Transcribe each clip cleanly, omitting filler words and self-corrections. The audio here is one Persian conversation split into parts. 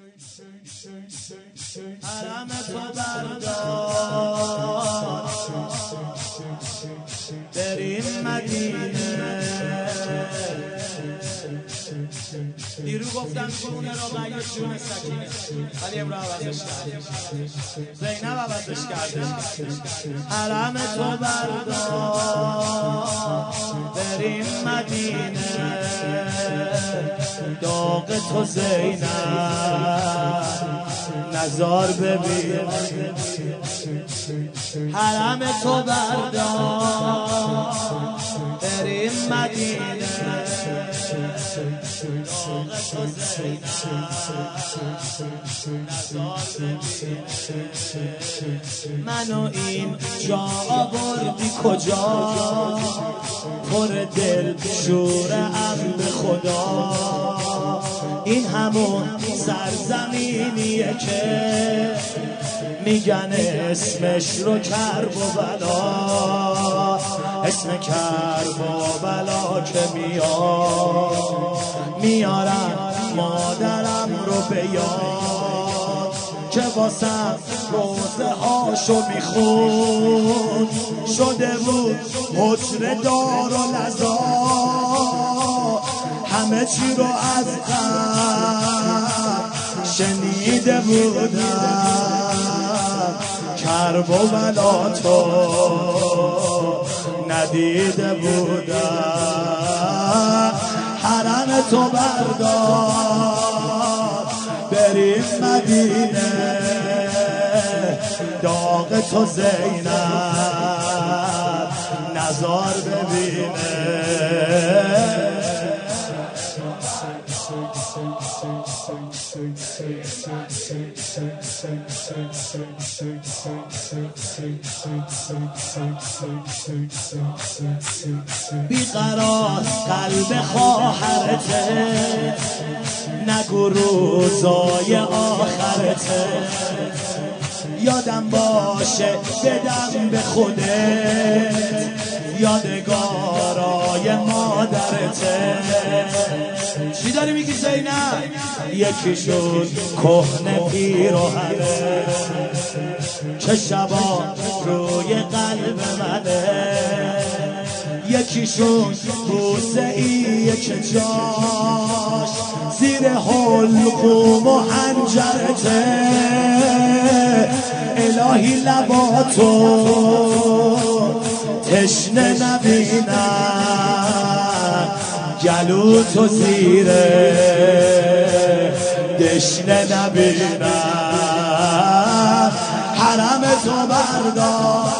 حرم تو بردار بریم مدینه. دیرو گفتم جونه را غیر جون سکینه، ولی امرو عوضش کرد، زینب عوضش کرده. حرم تو بردار بریم مدینه، داغ تو زینب نظار ببین. حرم تو بردار بریم مدینه، داغ تو زینب نظار ببین. منو این جا آوردی کجا، پر دل شورم به خدا. این همون سرزمینیه که میگن اسمش رو کربلا، اسم کربلا که میارم مادرم رو به یاد، که واسم روزه هاشو میخون. شده بود حجر دار و لذا، همه چی رو از قبل شنیده بودم، کرب و بلا تو ندیده بودم. حرم تو بردار بریم مدینه، داغ تو زینب نظار ببینه. بیقرار قلب خواهرته، نگو روزای آخرته. یادم باشه بدم به خودت، یادگارای مادرته. چی داری میگی زینب؟ یکیشون کهنه پیراهنه که شبا روی قلب منه، یکیشون بوسه ایه که جاش زیر حلقوم و حنجرته. الهی لباتو تشنه نبینم، گلو تو زیر دشنه نبینم. حرم تو بردار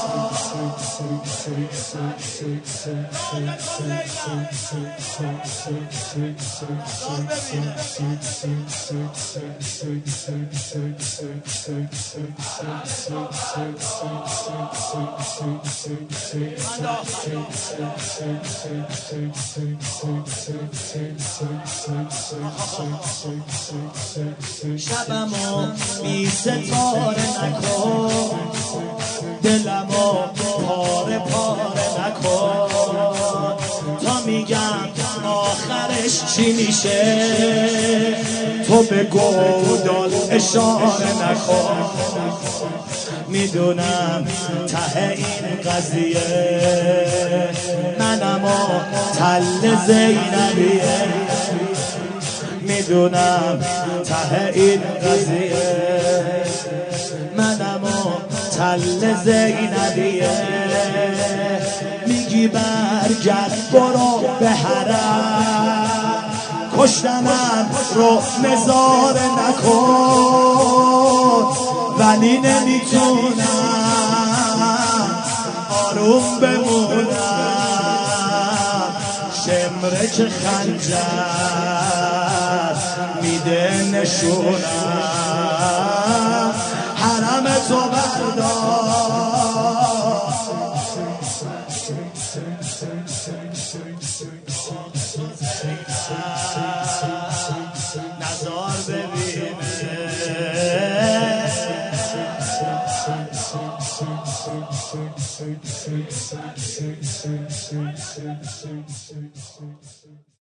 شبمو بی ستاره نکن، دلمو پاره پاره نکن، تا میگم آخرش چی میشه تو به گودال اشاره نکن. میدونم ته این قضیه منم و تل زینبیه، میدونم ته این قضیه منم و تل زینبیه. میگی برگرد برو به حرم، کشتنم رو نظاره نکن، ولی نمیتونم آروم بمونم. شمره که خنجر میده نشونم. حرم تو بردار